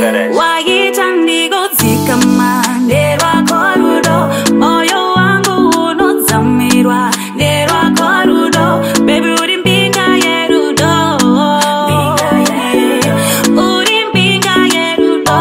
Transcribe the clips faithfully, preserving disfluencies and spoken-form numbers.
that ass. Waita ndigo zikama Nerwa korudo Moyo wangu unozamirwa Nerwa korudo Baby uri mbinga yerudo Uri mbinga yerudo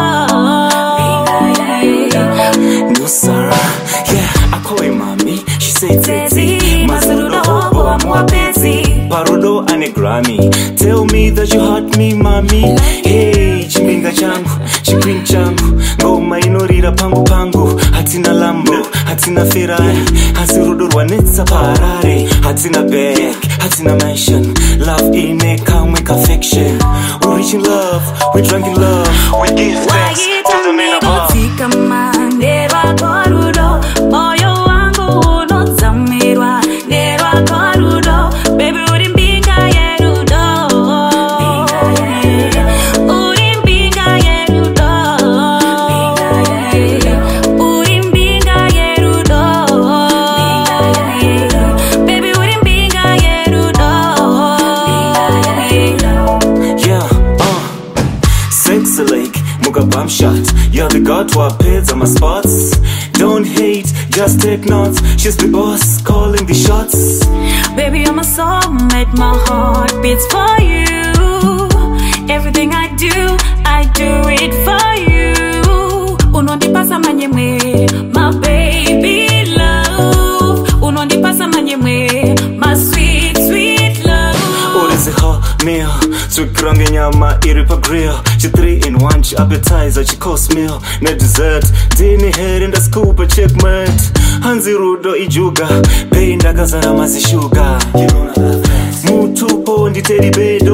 No Sarah, yeah, I call her mommy. She say Tezi Masarudo hobo wa mwapezi Parudo ane Grammy. Tell me that you hurt me, mommy. Hey, chimbinga changu, chiping changu. Ngoma inorira pangu pangu. Hatina Lambo, hatina Ferrari. Hasirudo rwanetsa parare. Hatina bag, hatina mansion. Love in a calm with affection. We reach in love, we drunk in love. We give thanks to the men above. Zikama Nerwa korudo Moyo wangu unozamirwa Nerwa korudo Baby uri mbinga yerudo Uri mbinga yerudo Uri mbinga yerudo Baby uri mbinga yerudo Yeah, uh Sexy Lake, Muga bum shot. You're the god who appears on my spots. Don't hate, just take notes. She's the boss, calling the shots. Baby, you're my soulmate, my heart beats for you. Everything I do, I do it for you. Unondipasa manyeme, my baby love. Unondipasa manyeme, my sweet, sweet love. What is it, her meal? Tukrange nyama, iripa grill. She three in one, she appetizer, she course meal. Na dessert, dini head in the scoop, a checkmate. Hanzi rudo ijuga, pay ndagazara mazi sugar. Mutupo ndi teddy bed.